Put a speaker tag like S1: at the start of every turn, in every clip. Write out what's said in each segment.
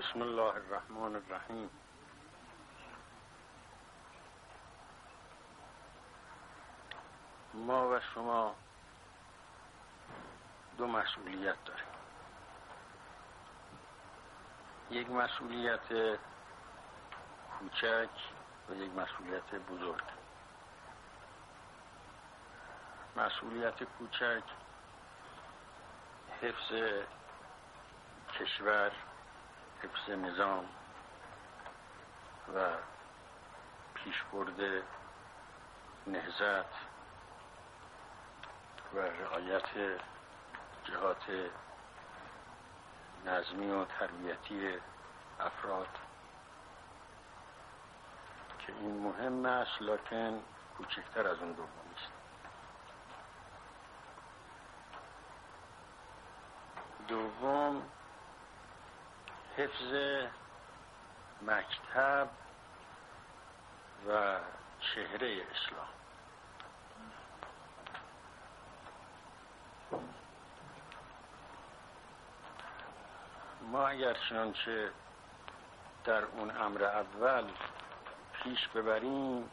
S1: بسم الله الرحمن الرحیم. ما و شما دو مسئولیت داریم. یک مسئولیت کوچک و یک مسئولیت بزرگ. مسئولیت کوچک حفظ کشور، حفظ نظام و پیشبرد نهضت و رعایت جهات نظمی و تربیتی افراد که این مهم است، لکن کوچکتر از اون دومی است. دوم، حفظ مکتب و چهره اسلام. ما اگر چنانچه در اون امر اول پیش ببریم،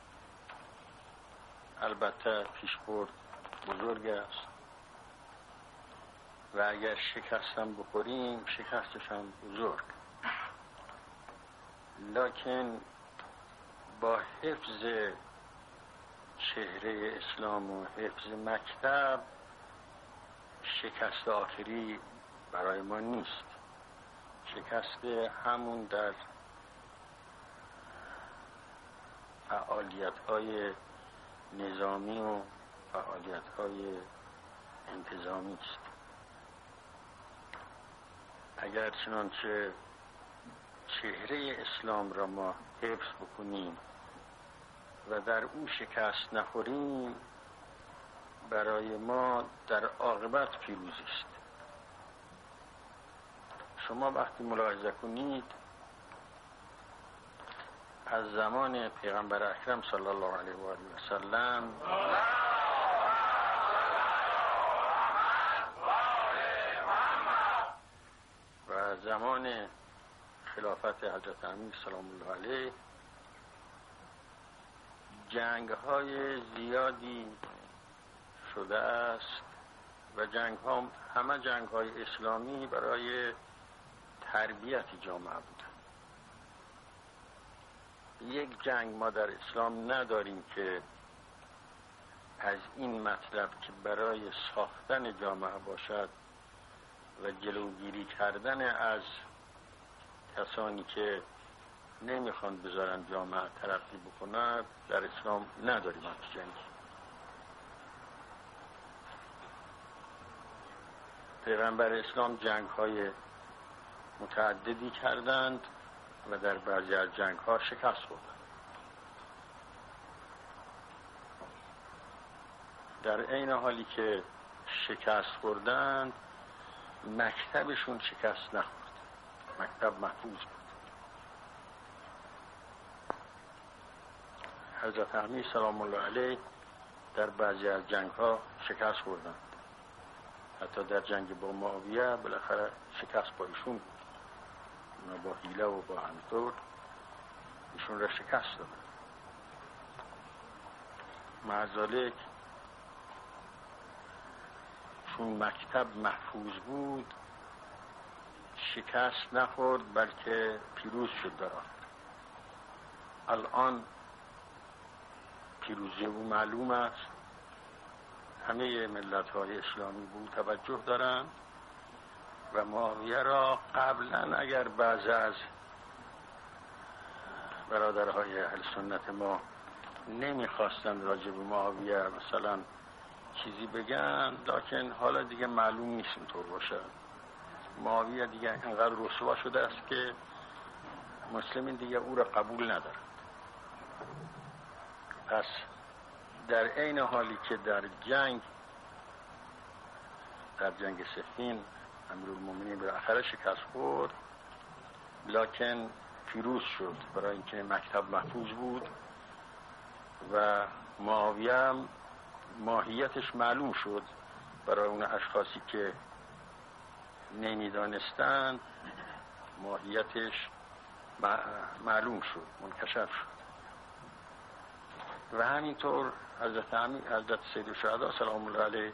S1: البته پیشبرد بزرگ است و اگر شکستم بخوریم شکستش هم بزرگ، لکن با حفظ چهره اسلام و حفظ مکتب شکست آخری برای ما نیست. شکست همون در فعالیت‌های نظامی و فعالیت‌های انتظامی است. اگر چنانچه چهره اسلام را ما حفظ بکنیم و در او شکست نخوریم، برای ما در عاقبت پیروزی است. شما وقتی ملاحظه کنید، از زمان پیغمبر اکرم صلی الله علیه و آله و سلم و زمان خلافت حضرت امیر سلام الله علیه جنگ‌های زیادی شده است و جنگ‌ها همه جنگ‌های اسلامی برای تربیت جامعه بوده. یک جنگ ما در اسلام نداریم که از این مطلب که برای ساختن جامعه باشد و جلوگیری کردن از کسانی که نمیخوان بذارن جامعه ترقی بکند، در اسلام نداریم همچین جنگی. پیغمبر اسلام جنگ‌های متعددی کردند و در بعضی از جنگ‌ها شکست خوردند. در عین حالی که شکست خوردند، مکتبشون شکست نخورد. مکتب محفوظ بود. حضرت امیر سلام الله علیه در بعضی از جنگ‌ها شکست خوردند. حتی در جنگ با معاویه بالاخره شکست با ایشون بود. اونا با حیله و با همطور ایشون را شکست دادن. مع ذالک چون مکتب محفوظ بود شکست نخورد، بلکه پیروز شد در آن. الان پیروزی او معلوم است. همه ملت‌های اسلامی به او توجه دارند و معاویه را قبلا اگر بعضی از برادرهای اهل سنت ما نمیخواستند راجع به معاویه مثلا چیزی بگن، لکن حالا دیگه معلوم نیست اینطور باشه. معاویه دیگه انقدر رسوا شده است که مسلمین دیگه او را قبول ندارند. پس در عین حالی که در جنگ صفین امیرالمومنین بالاخره شکست خورد، لکن پیروز شد برای اینکه مکتب محفوظ بود و معاویه ماهیتش معلوم شد برای اون اشخاصی که نمیدانستند ماهیتش معلوم شد، منکشف شد. و همینطور حضرت سید الشهدا سلام الله علیه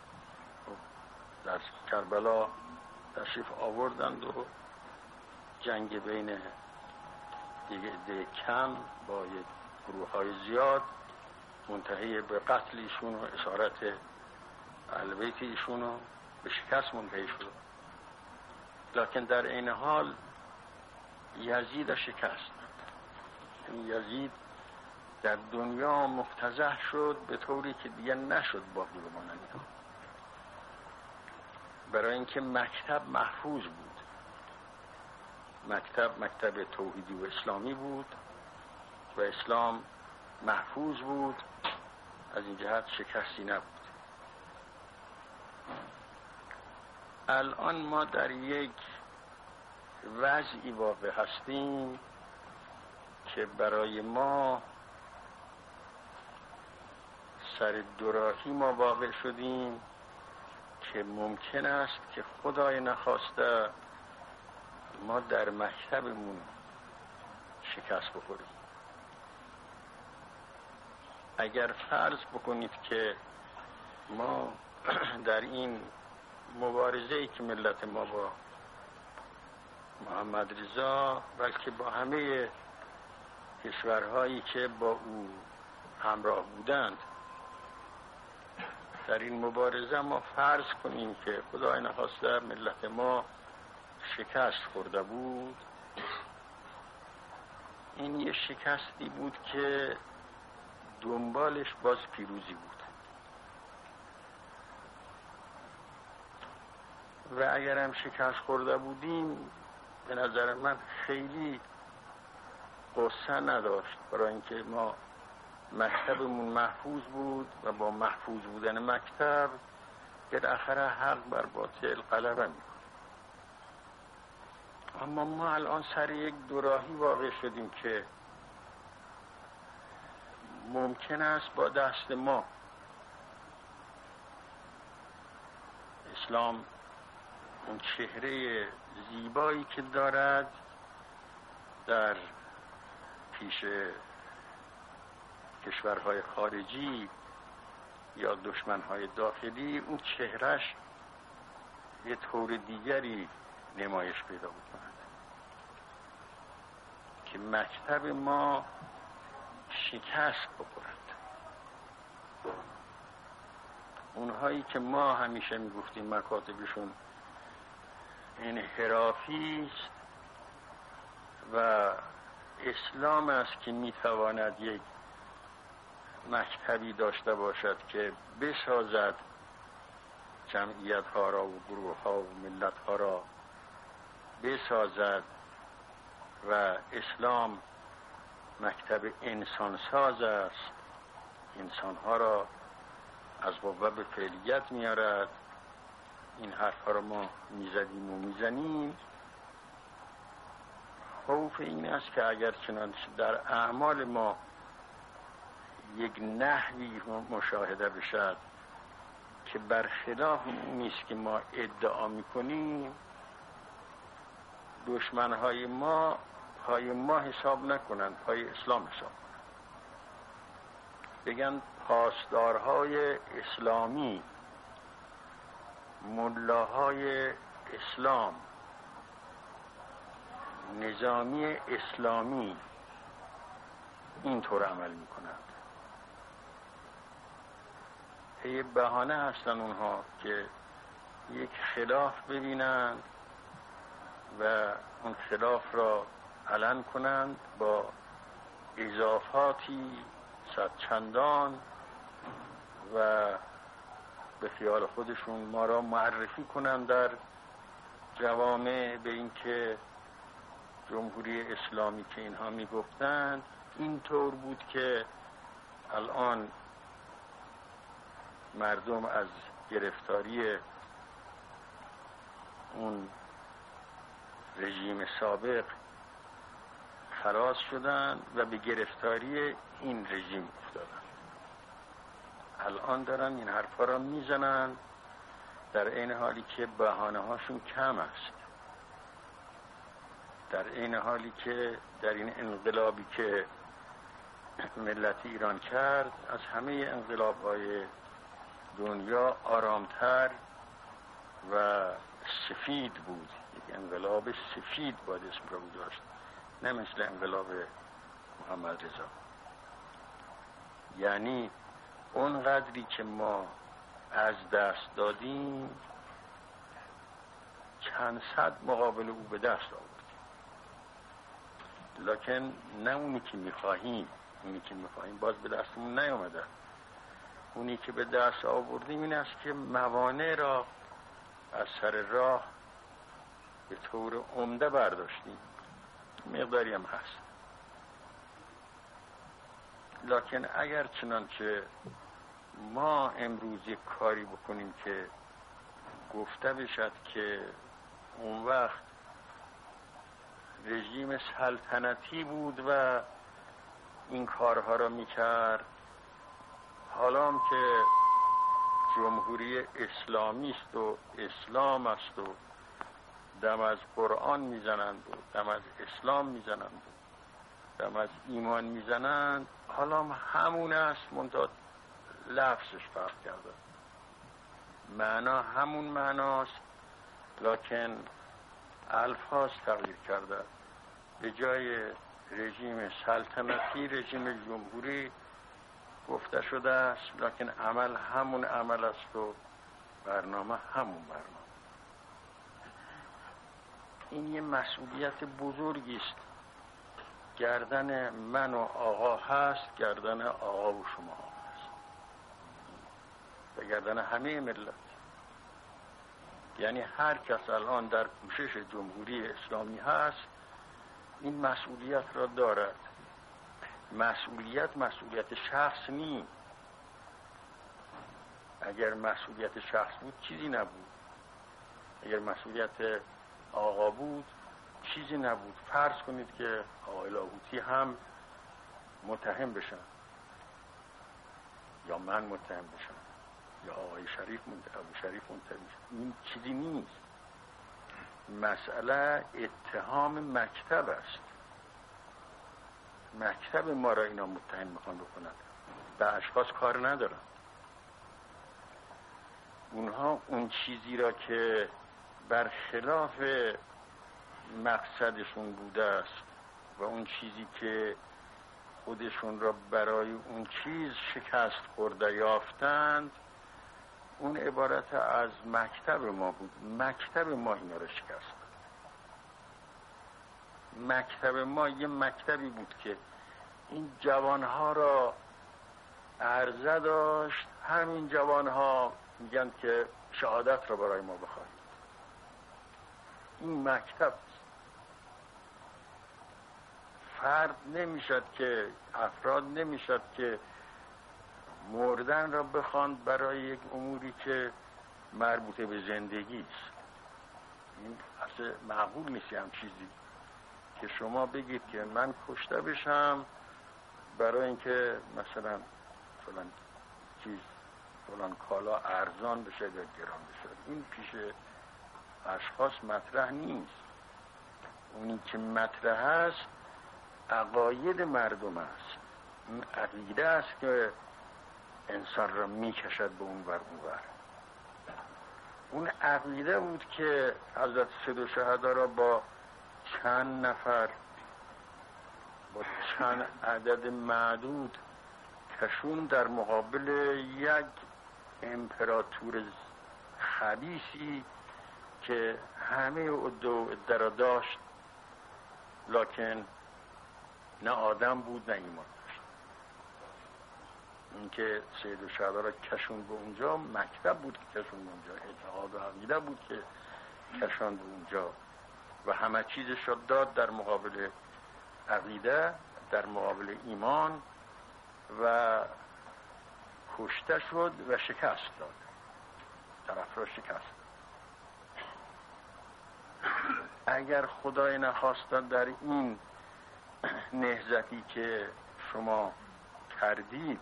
S1: در کربلا تشریف آوردند و جنگ بین عده کم با یک گروه‌های زیاد منتهی به قتل ایشون و اسارت اهل بیت ایشون و به شکست منتهی شد. لکن در این حال یزید شکست. یزید در دنیا مفتضح شد به طوری که دیگه نشد باقی بماند، برای اینکه مکتب محفوظ بود. مکتب توحیدی و اسلامی بود و اسلام محفوظ بود، از این جهت شکستی نبود. الان ما در یک وضعی واقع هستیم که برای ما سر دوراهی ما واقع شدیم که ممکن است که خدای نخواسته ما در مکتبمون شکست بخوریم. اگر فرض بکنید که ما در این مبارزه‌ای که ملت ما با محمد رضا بلکه با همه کشورهایی که با او همراه بودند، در این مبارزه ما فرض کنیم که خدای نخواسته ملت ما شکست خورده بود، این یه شکستی بود که دنبالش باز پیروزی بود. و اگر هم شکست خورده بودیم به نظر من خیلی قصه نداشت، برای اینکه ما مکتبمون محفوظ بود و با محفوظ بودن مکتب بالاخره حق بر باطل غلبه میکنه. اما ما الان سر یک دوراهی واقع شدیم که ممکن است با دست ما اسلام اون چهره زیبایی که دارد در پیش کشورهای خارجی یا دشمنهای داخلی، اون چهرش یه طور دیگری نمایش پیدا بکند که مکتب ما شکست بخورد. اونهایی که ما همیشه میگفتیم مکاتبشون انحرافی است و اسلام است که میتواند یک مکتبی داشته باشد که بسازد جمعیت ها را و گروه ها و ملت ها را بسازد و اسلام مکتب انسان ساز است، انسان ها را از قوه به فعلیت میارد. این حرف ها را ما میزدیم و میزنیم. خوف این است که اگر چنانچه در اعمال ما یک نحوی مشاهده بشد که برخلاف نیست که ما ادعا میکنیم، دشمنهای ما پای ما حساب نکنند، پای اسلام حساب کنند، بگن پاسدارهای اسلامی، ملاهای اسلام، نظامی اسلامی اینطور عمل میکنند. یه بهانه هستن اونها که یک خلاف ببینند و اون خلاف را علن کنند با اضافاتی صدچندان و به خیال خودشون ما را معرفی کنند در جوامع به این که جمهوری اسلامی که اینها میگفتند اینطور بود که الان مردم از گرفتاری اون رژیم سابق خلاص شدن و به گرفتاری این رژیم افتادن. الان دارن این حرفا را میزنن در این حالی که بهانه هاشون کم است. در این حالی که در این انقلابی که ملت ایران کرد از همه انقلاب‌های دنیا آرامتر و سفید بود. یک انقلاب سفید باید اسم را گذاشت، نه مثل انقلاب محمد رضا. یعنی اون قدری که ما از دست دادیم چند صد مقابل او به دست آوردیم، لکن نه اونی که میخواهیم. اونی که میخواهیم باز به دستمون نیامده. اونی که به دست آوردیم این است که موانع را از سر راه به طور عمده برداشتیم. مقداری هم هست، لکن اگر چنانچه ما امروز یک کاری بکنیم که گفته بشد که اون وقت رژیم سلطنتی بود و این کارها را میکرد، حالا هم که جمهوری اسلامی است و اسلام است و دم از قرآن میزنند و دم از اسلام میزنند و دم از ایمان میزنند، حالا هم همون است، منتها لفظش فرق کرده. معنا همون معناست، لکن الفاظ تغییر کرده. به جای رژیم سلطنتی رژیم جمهوری گفته شده است، لکن عمل همون عمل است و برنامه همون برنامه. این یه مسئولیت بزرگی است. گردن من و آقا هست، گردن آقا و شما هست و گردن همه ملت. یعنی هر کس الان در پوشش جمهوری اسلامی هست این مسئولیت را دارد. مسئولیت شخص نیست. اگر مسئولیت شخص بود چیزی نبود. اگر مسئولیت آقا بود چیزی نبود. فرض کنید که آقای لاهوتی هم متهم بشن یا من متهم بشم یا آقای شریف متهم بشن، این چیزی نیست. مسئله اتهام مکتب است. مکتب ما را اینا متهم میخوان بکنن، به اشخاص کار ندارن. اونها اون چیزی را که برخلاف مقصدشون بوده است و اون چیزی که خودشون را برای اون چیز شکست خورده یافتند، اون عبارت از مکتب ما بود. مکتب ما اینا را شکست. مکتب ما یه مکتبی بود که این جوانها را عرضه داشت. همین جوانها میگن که شهادت را برای ما بخواهید. این مکتب فرد نمیشد که افراد نمیشد که مردن را بخواند برای یک اموری که مربوط به زندگی است. این اصلا معقول نیست هم چیزی که شما بگید که من کشته بشم برای اینکه مثلا فلان چیز فلان کالا ارزان بشه یا گران بشه. این پیش اشخاص مطرح نیست. اونی که مطرح است عقاید مردم است. این عقیده است که انسان را میکشد به اون ور اون ور. اون عقیده بود که حضرت سید الشهدا را با چند نفر، با چند عدد معدود کشون در مقابل یک امپراتور خبیثی که همه عده را داشت، لکن نه آدم بود نه ایمان داشت. این که سید الشهدا را کشون به اونجا مکتب بود که کشون به اونجا، اعتقاد و عقیده بود که کشون به اونجا و همه چیزش را داد در مقابل عقیده، در مقابل ایمان و کشته شد و شکست داد. طرف را شکست. اگر خدای نخواسته در این نهضتی که شما کردید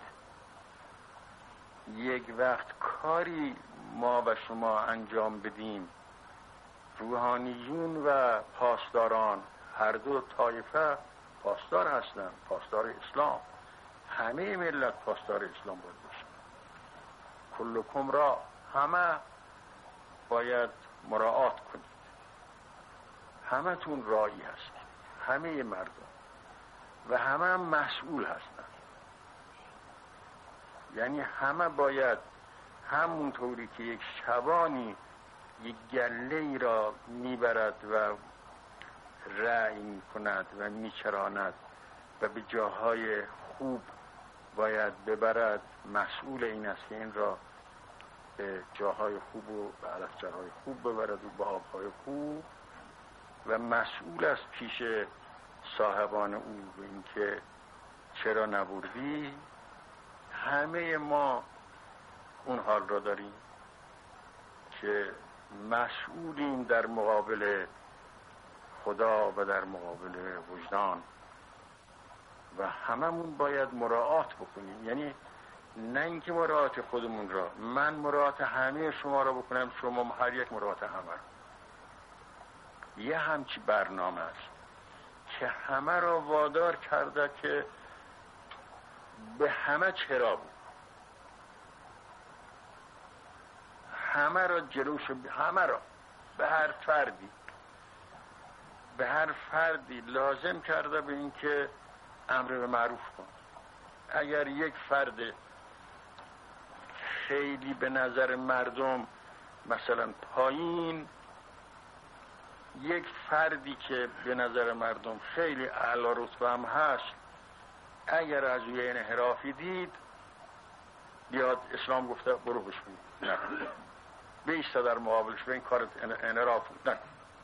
S1: یک وقت کاری ما و شما انجام بدیم، روحانیون و پاسداران هر دو طایفه پاسدار هستن، پاسدار اسلام. همه ملت پاسدار اسلام باید باشن. کلکم را، همه باید مراعات کنید. همه تون راعی هستید، همه مردم، و همه هم مسئول هستن. یعنی همه باید همون طوری که یک شبانی یک گله ای را میبرد و رعی میکند و میچراند و به جاهای خوب باید ببرد، مسئول این است که این را به جاهای خوب و به علفجرهای خوب ببرد و به آبهای خوب، و مسئول است پیش صاحبان او به این که چرا نبردی. همه ما اون حال را داریم که مسئولیم در مقابل خدا و در مقابل وجدان، و هممون باید مراعات بکنیم. یعنی نه اینکه مراعات خودمون را، من مراعات همه شما را بکنم، شما هر یک مراعات همه را. یه همچی برنامه است که همه را وادار کرده که به همه چرا بود، همه را جلوش، همه را، به هر فردی لازم کرده به این که امر به معروف کن. اگر یک فرد خیلی به نظر مردم مثلا پایین، یک فردی که به نظر مردم خیلی اعلی رتبه هم هست، اگر از روی انحرافی دید، بیاد اسلام گفته برو بشون، نه بیسته در مقابلش، به این کار انحراف نه.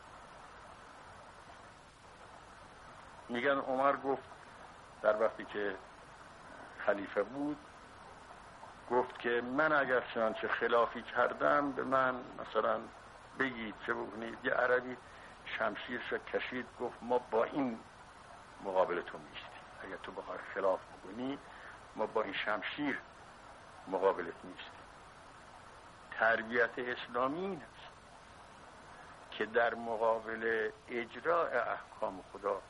S1: میگن عمر گفت در وقتی که خلیفه بود، گفت که من اگر چنانچه خلافی کردم به من مثلا بگید چه بکنید. یه عربی شمشیرش کشید، گفت ما با این مقابل تو میستیم، اگر تو بخوای خلاف بکنی ما با این شمشیر مقابلت میستیم. تربیت اسلامی این است که در مقابل اجراء احکام خدا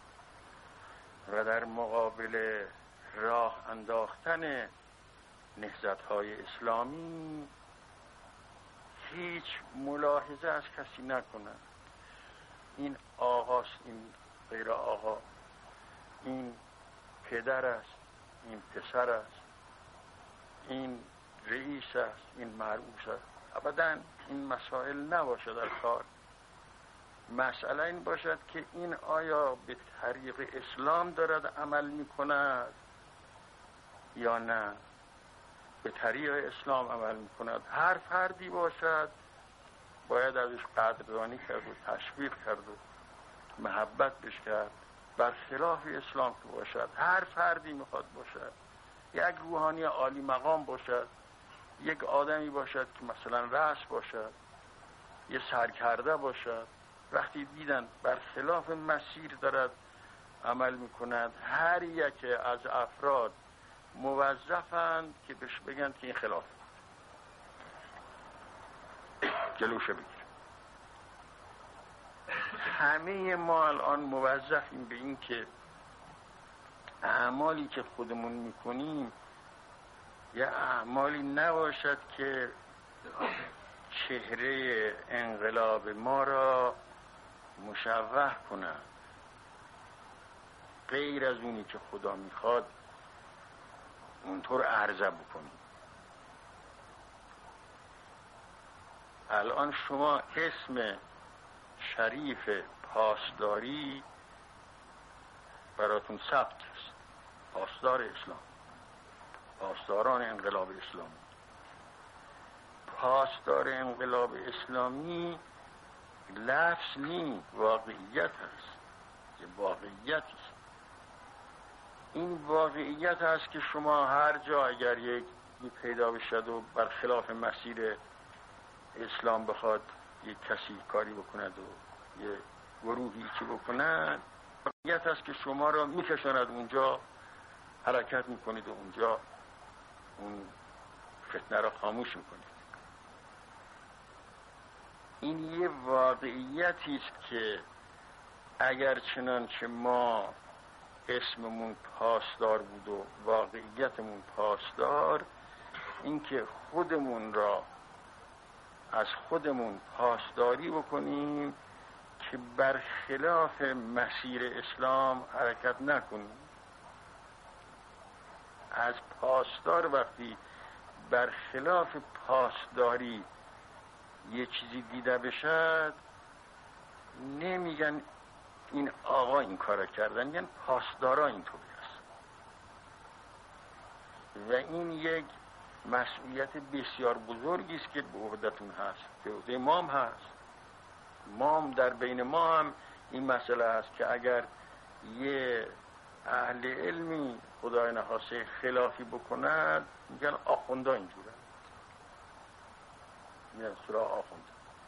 S1: و در مقابل راه انداختن نهضت‌های اسلامی هیچ ملاحظه از کسی نکنند. این آقاست، این غیر آقا، این پدر است، این پسر است، این رئیس است، این مرؤوس است. ابداً این مسائل نباشد در کار. مسئله این باشد که این آیا به طریق اسلام دارد عمل می کند یا نه به طریق اسلام عمل می کند. هر فردی باشد باید ازش قدردانی کرد و تشویق کرد و محبت بش کرد، برخلاف اسلام که باشد هر فردی میخواد باشد، یک روحانی عالی مقام باشد، یک آدمی باشد که مثلا رأس باشد، یه سرکرده باشد، وقتی دیدن برخلاف مسیر دارد عمل میکند، هر یک از افراد موظفند که بهش بگن که این خلاف جلوش بگیر. همه ما الان موظفیم به این که اعمالی که خودمون میکنیم یه اعمالی نباشد که چهره انقلاب ما را مشوه کنند، غیر از اونی که خدا میخواد اونطور عرضه بکنیم. الان شما اسم شریف پاسداری براتون ثبت است، پاسدار اسلام، پاسداران انقلاب اسلامی. پاسدار انقلاب اسلامی لفظ نی، واقعیت هست، یه واقعیتی است. این واقعیت هست که شما هر جا اگر یک پیدا بشد و برخلاف مسیر اسلام بخواد یک کسی کاری بکند و یه گروهی چی بکند، واقعیت هست که شما را میکشاند اونجا، حرکت میکنید و اونجا اون فتنه را خاموش میکنید. این یه واقعیتی است که اگر چنانچه ما اسممون پاسدار بود و واقعیتمون پاسدار، اینکه خودمون را از خودمون پاسداری بکنیم که برخلاف مسیر اسلام حرکت نکنیم. از پاسدار وقتی برخلاف پاسداری یه چیزی دیده بشد، نمیگن این آقا این کار کردن، میگن پاسدارا اینطوری است. و این یک مسئولیت بسیار بزرگی است که به عهدتون هست، به عهده ما هم هست. ما هم در بین ما هم این مسئله هست که اگر یه اهل علمی خدای نخواسته خلافی بکند، میگن آخونده اینجوره، میگن سراغ آخونده.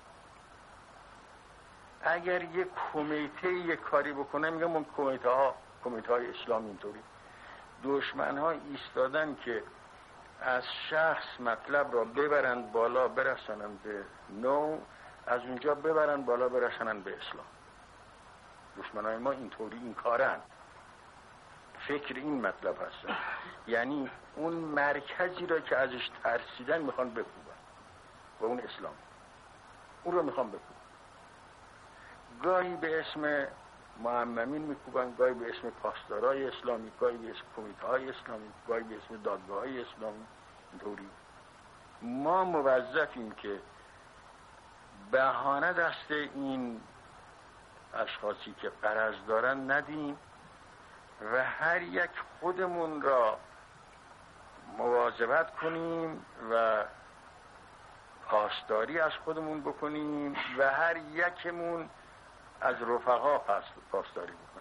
S1: اگر یک کمیته یک کاری بکنه، میگن من کمیته های اسلام اینطوری. دشمن ها ایستادن که از شخص مطلب را ببرند بالا برسانند به نو، از اونجا ببرند بالا برسانند به اسلام. دشمن های ما اینطوری این کارن، فکر این مطلب هستن. یعنی اون مرکزی را که ازش ترسیدن میخوان بکوبن و اون اسلام، اون رو میخوان بکوبن. گاهی به اسم معممین میکوبن، گاهی به اسم پاسدارای اسلامی، گاهی به اسم کمیته های اسلامی، گاهی به اسم دادگاه های اسلامی. اینطوری ما موظفیم که بهانه دست این اشخاصی که غرض دارن ندیم و هر یک خودمون را مواظبت کنیم و پاسداری از خودمون بکنیم و هر یکمون از رفقا پاسداری بکنه.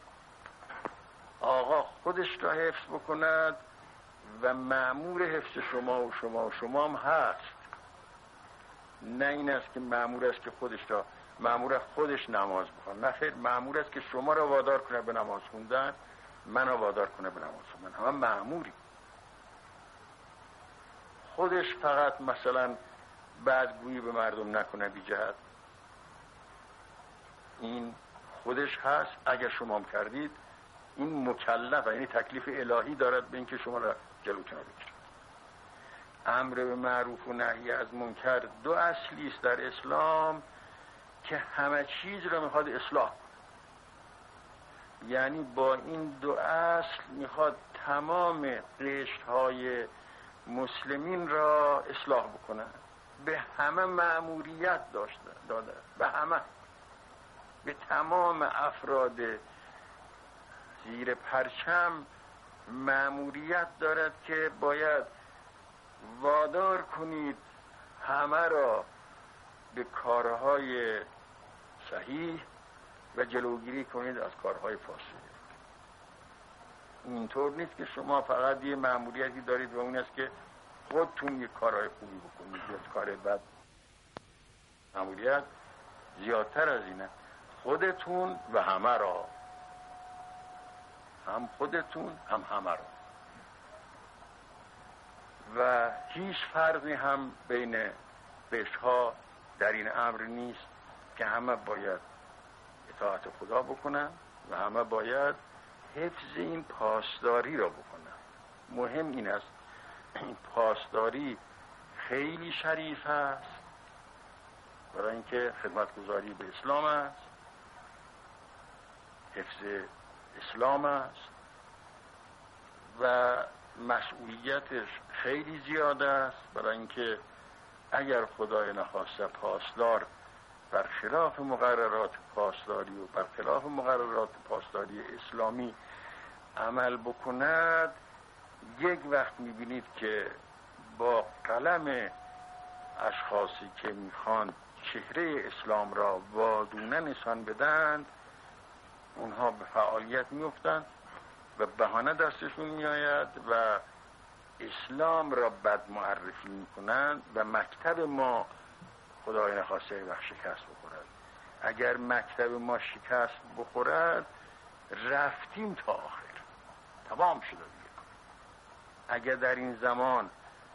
S1: آقا خودش را حفظ بکند و مأمور حفظ شما و شما و شما هم هست. نه این است که مأمور است که مأمور خودش نماز بخونه، نه خیر، مأمور است که شما را وادار کنه به نماز خوندن، من را وادار کنه به نماز خوندن. همه مأموری. خودش فقط مثلا بدگویی به مردم نکنه بی جهت، این خودش هست. اگر شما هم کردید، این مکلف، یعنی تکلیف الهی دارد به اینکه شما را جلوتون بگیرد. امر به معروف و نهی از منکر دو اصلی است در اسلام که همه چیز را میخواد اصلاح کنه. یعنی با این دو اصل میخواد تمام قشرهای مسلمین را اصلاح بکنه. به همه مأموریت داده، به تمام افراد زیر پرچم مأموریت دارد که باید وادار کنید همه را به کارهای صحیح و جلوگیری کنید از کارهای فاسد. اینطور نیست که شما فقط یه مأموریتی دارید و اون است که خودتون یه کارهای خوبی بکنید یا کار بد. مأموریت زیادتر از اینه، خودتون و همه را، هم خودتون هم همه را. و هیچ فرقی هم بین قشرها در این امر نیست که همه باید اطاعت خدا بکنن و همه باید حفظ این پاسداری را بکنن. مهم این است، این پاسداری خیلی شریف است، برای اینکه خدمتگزاری به اسلام است، حفظ اسلام است و مسئولیتش خیلی زیاد است، برای اینکه اگر خدای نخواسته پاسدار برخلاف مقررات پاسداری و برخلاف مقررات پاسداری اسلامی عمل بکند، یک وقت میبینید که با قلم اشخاصی که میخوان چهره اسلام را وادونه نشان بدند، اونها به فعالیت میفتند و بهانه دستشون میآید و اسلام را بد معرفی میکنند و مکتب ما خدای نخواسته وقت شکست بخورد. اگر مکتب ما شکست بخورد، رفتیم تا آخر، تمام شده دیگه. اگر در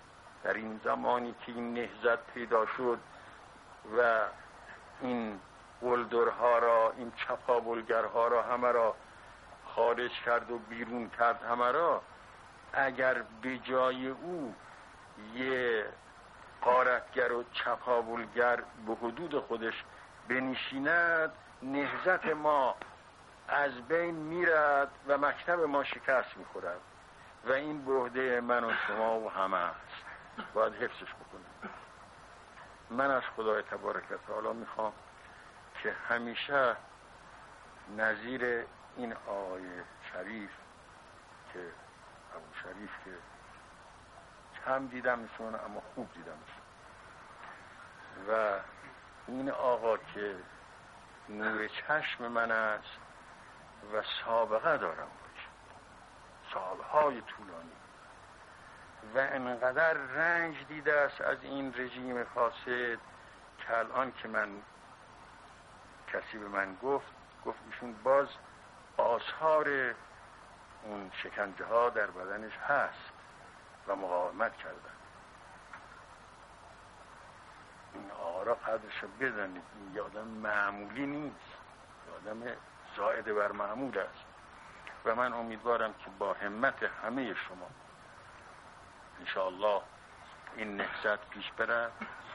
S1: این زمانی که این نهضت پیدا شد و این قلدرها را، این چپاولگرها را همه را خارج کرد و بیرون کرد همه را، اگر به جای او یه غارتگر و چپاولگر به حدود خودش بنشیند، نهضت ما از بین میرد و مکتب ما شکست میخورد و این به عهده من و شما و همه است، باید حفظش بکنیم. من از خدای تبارک و تعالی میخوام که همیشه نظیر این آقای شریف که ابو شریف که کم دیدمشون اما خوب دیدمشون، و این آقا که نور چشم من است و سابقه دارم باش، سالهای طولانی، و انقدر رنج دیده است از این رژیم فاسد که الان که من کسی به من گفت ایشون باز آثار اون شکنجه ها در بدنش هست و مقاومت کردن. این آقا را قدرش رو بدانید، این یه آدم معمولی نیست، یه آدم زائد بر معمول است و من امیدوارم که با همت همه شما انشاءالله این نهضت پیش برد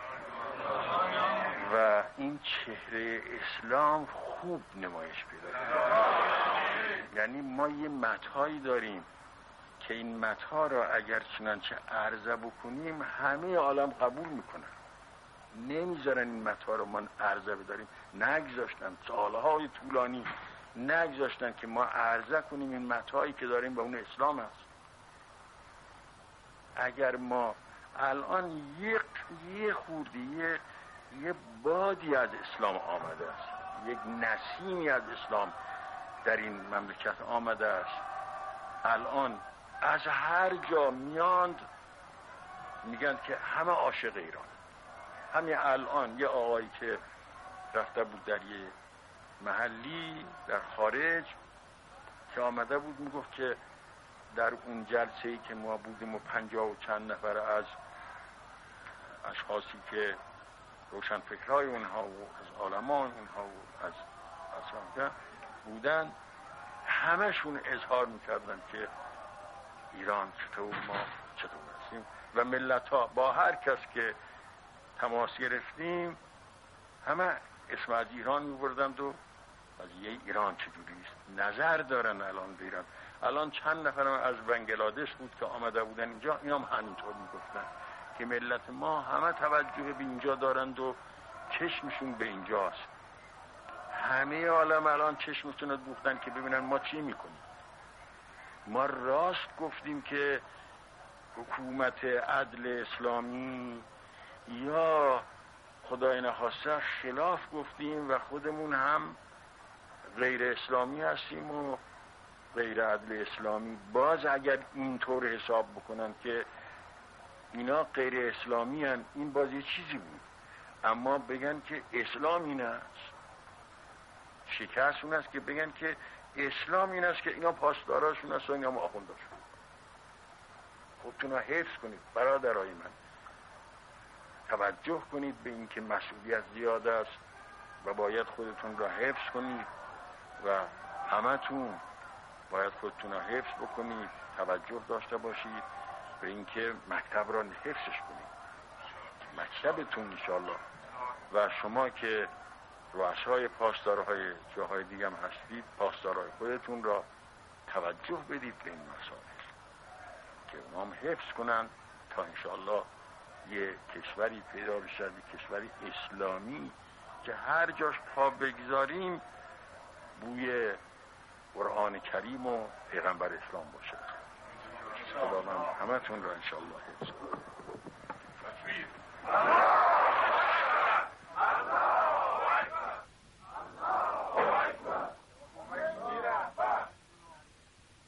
S1: و این چهره اسلام خوب نمایش پیدا کنه. یعنی ما یه متاعی داریم که این متاع را اگر چنانچه عرضه بکنیم همه عالم قبول میکنن، نمیذارن این متاع رو ما عرضه بداریم. نگذاشتن سالهای طولانی، نگذاشتن که ما عرضه کنیم این متاعی که داریم به اون اسلام است. اگر ما الان یه خوردی یه بادی از اسلام آمده است، یک نسیمی از اسلام در این مملکت آمده است، الان از هر جا میاند میگن که همه عاشق ایران. همین الان یه آقایی که رفته بود در یه محلی در خارج که آمده بود میگفت که در اون جلسه‌ای که ما بودیم و 50 و چند نفر از اشخاصی که روشنفکرهای اونها و از علمان اونها و از اصحاب بودن، همشون اظهار میکردن که ایران چطور، ما چطور هستیم و ملت ها با هر کس که تماس گرفتیم همه اسم از ایران میبردند و از یه ایران چجوری است نظر دارن الان به ایران. الان چند نفر از بنگلادش بود که آمده بودن اینجا، اینا هم همینطور میگفتن که ملت ما همه توجه به اینجا دارند و چشمشون به اینجاست. همه عالم الان چشمشون رو دوختن که ببینن ما چی میکنیم. ما راست گفتیم که حکومت عدل اسلامی یا خدای نخواسته خلاف گفتیم و خودمون هم غیر اسلامی هستیم و غیر عدل اسلامی. باز اگر اینطور حساب بکنن که اینا غیر اسلامی هن، این باز یه چیزی بود، اما بگن که اسلام این است، شکست اون است که بگن که اسلام این است که اینا پاسداراشون است و اینا آخونداشون. خودتون رو حفظ کنید برادرای من، توجه کنید به این که مسئولیت زیاد است و باید خودتون را حفظ کنید و همتون باید خودتون را حفظ بکنید، توجه داشته باشید به این که مکتب را حفظش کنید، مکتبتون انشاءالله. و شما که رؤسای پاسدارهای جاهای دیگه هم هستید، پاسدارهای خودتون را توجه بدید به این مسائل که اونا هم حفظ کنن تا انشاءالله یه کشوری پیدا بشه، یه کشوری اسلامی که هر جاش پا بگذاریم بوی قرآن کریم و پیغمبر اسلام باشه. خدا من همتون را انشاءالله حفظ کنم.